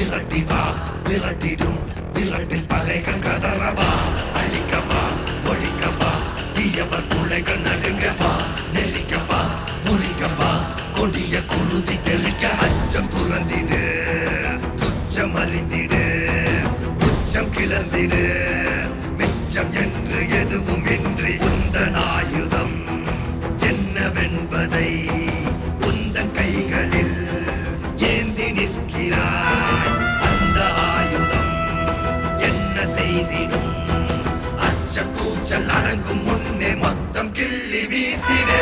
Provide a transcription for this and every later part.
விரட்டிவா விரட்டிடும் விரட்டில் பகைகள் கதறவா அழிக்கவா ஒழிக்கவா தீயவர் பிள்ளைகள் நடுங்கவா நெருக்கவா முறிக்கவா கொடிய குருதி தெறிக்க அச்சம் துறந்திடு துச்சம் அறிந்திடு உச்சம் கிளந்திடு மிச்சம் என்று எதுவும் இன்றி உந்தன் ஆயுதம் என்னவென்பதை உந்தன் கைகளில் ஏந்தி நிற்கிறாய் அந்த ஆயுதம் என்ன செய்திடும் அச்ச கூச்சல் அடங்கும் முன்னே மொத்தம் கிள்ளி வீசிடு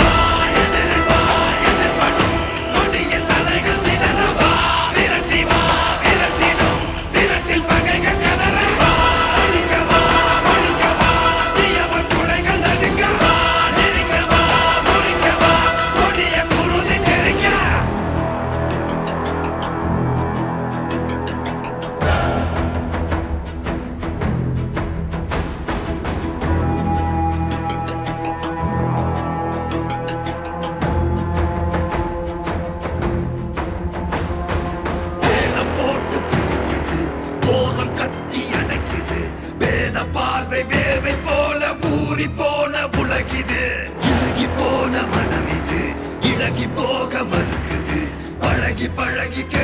வேர்வை போல ஊறி போன உலகிது இறுகி போன மனம் இது இழகி போக மறுக்குது பழகி பழகி